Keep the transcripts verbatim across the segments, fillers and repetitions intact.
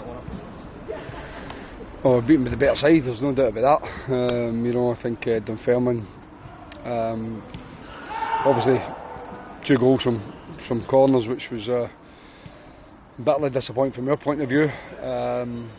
Oh, we're beaten with the better side, there's no doubt about that. Um, you know, I think uh, Dunfermline, um, obviously two goals from, from corners, which was uh, bitterly disappointing from our point of view. Um,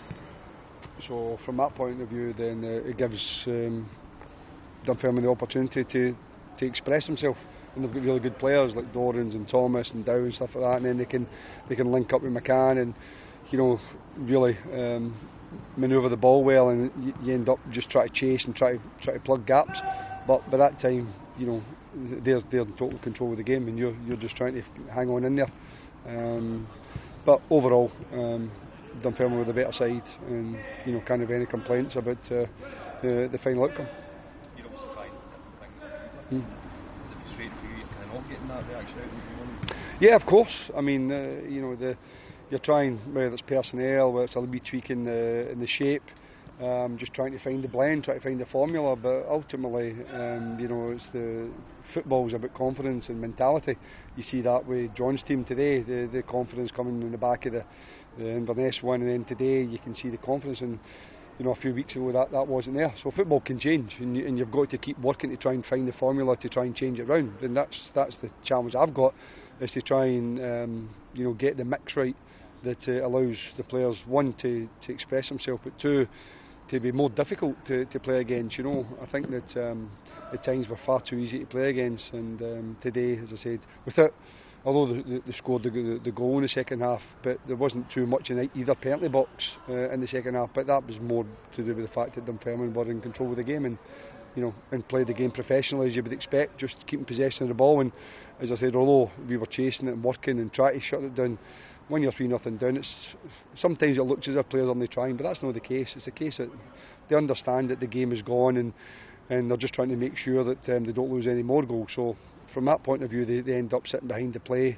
so from that point of view, then uh, it gives um, Dunfermline the opportunity to, to express themselves. And they've got really good players like Dorrans and Thomas and Dow and stuff like that, and then they can they can link up with McCann and, you know, really um, manoeuvre the ball well, and you, you end up just trying to chase and try to try to plug gaps. But by that time, you know, they're they're in total control of the game, and you're you're just trying to hang on in there. Um, but overall, um, Dunfermline were the better side, and you know, can't have any complaints about uh, the, the final outcome. You're obviously trying different things. Hmm. Is it frustrating for you? You're kind of not getting that reaction out of the moment? Yeah, of course. I mean, uh, you know, the you're trying, whether it's personnel, whether it's a little bit tweaking the in the shape, um, just trying to find the blend, trying to find the formula. But ultimately, um, you know, it's the football's about confidence and mentality. You see that with John's team today, the the confidence coming in the back of the, the Inverness one, and then today you can see the confidence. And you know, a few weeks ago that, that wasn't there. So football can change, and, you, and you've got to keep working to try and find the formula to try and change it round. And that's that's the challenge I've got, is to try and um, you know, get the mix right that uh, allows the players, one, to, to express themselves, but two, to be more difficult to, to play against. You know, I think that um, at times were far too easy to play against, and um, today, as I said, without, although they, they scored the, the, the goal in the second half, but there wasn't too much in either penalty box uh, in the second half. But that was more to do with the fact that Dunfermline were in control of the game, and you know, and played the game professionally as you would expect, just keeping possession of the ball. And as I said, although we were chasing it and working and trying to shut it down, when you're three nothing down, it's sometimes it looks as if players aren't trying, but that's not the case. It's the case that they understand that the game is gone, and and they're just trying to make sure that um, they don't lose any more goals. So from that point of view, they, they end up sitting behind the play,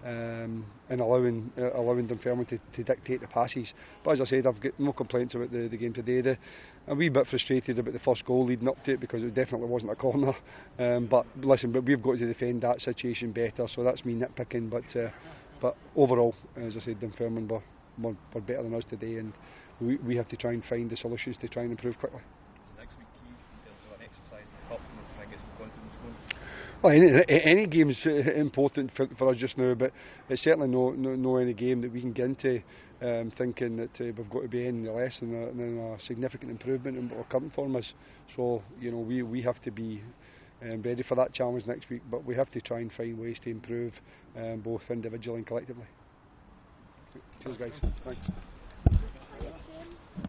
um, and allowing uh, allowing Dunfermline to, to dictate the passes. But as I said, I've got no complaints about the, the game today. The, a wee bit frustrated about the first goal leading up to it, because it definitely wasn't a corner. Um, but listen, but we've got to defend that situation better. So that's me nitpicking. But uh, but overall, as I said, Dunfermline were, were, were better than us today, and we, we have to try and find the solutions to try and improve quickly. Next week key in terms of an exercise in the cup, and try and get some confidence going. Well, any, any game is important for, for us just now, but it's certainly no, no, no any game that we can get into um, thinking that uh, we've got to be any less than a, than a significant improvement in what our current form is. So, you know, we, we have to be um, ready for that challenge next week, but we have to try and find ways to improve, um, both individually and collectively. Cheers, guys. Thanks.